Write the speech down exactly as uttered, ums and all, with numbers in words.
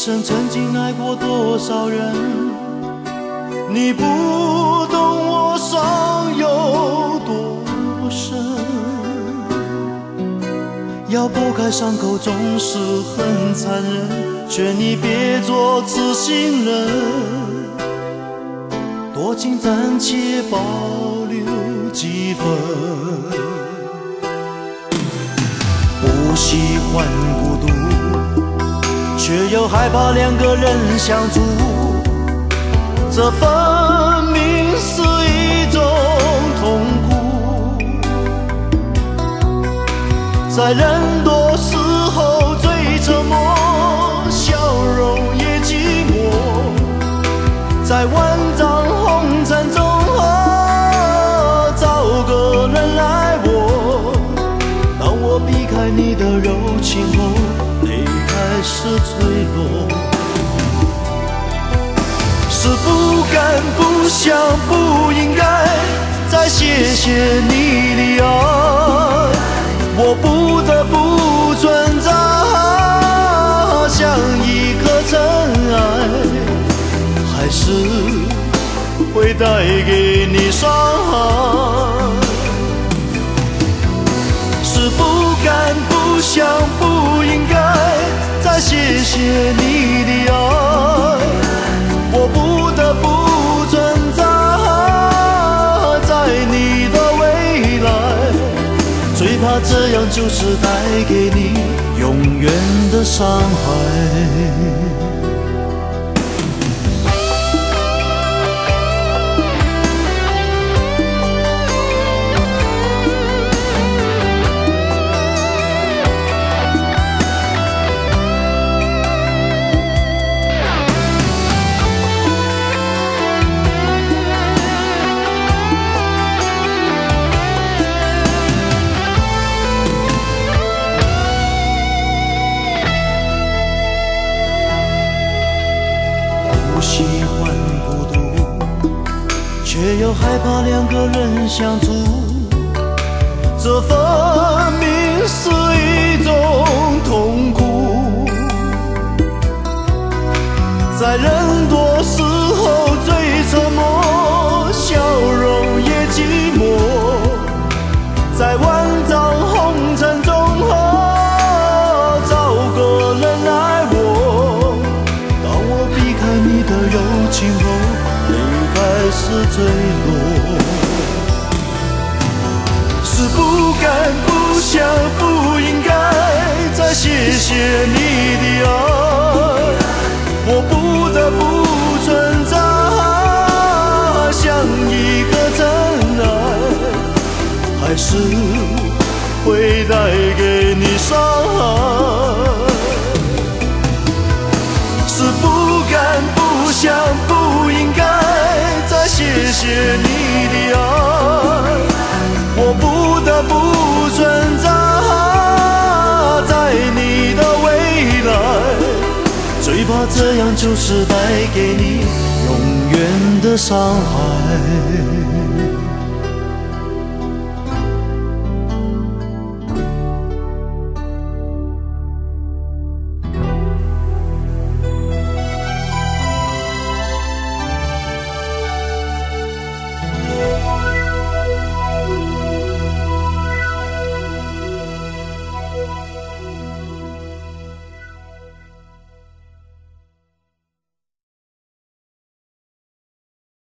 生曾经爱过多少人？你不懂我伤有多深，要剥开伤口总是很残忍，劝你别做痴心人，多情暂且保留几分。不喜欢孤独，却又害怕两个人相处，这分明是一种痛苦。在人多时候最沉默，笑容也寂寞，在万丈红尘中找个人来握。当我避开你的柔情后，泪开始坠落，是不敢不想不应该再谢谢你的爱，我不得不存在，像一颗尘埃，还是会带给你伤害。是不敢不想不应该再谢谢你的爱，我不得不存在在你的未来，最怕这样就是带给你永远的伤害。喜欢孤独，却又害怕两个人相处，这分明是一种痛苦。在人多时候最沉默，笑容也寂寞，在万丈红尘中找个人来握。当我避开你的柔情后，泪开始坠落，是不敢不想不应该再谢谢你的爱，我不得不存在，像一颗尘埃，还是会带给你伤害。是不敢不想不应该再谢谢你的爱，我不得不存在在你的未来，最怕这样就是带给你永远的伤害。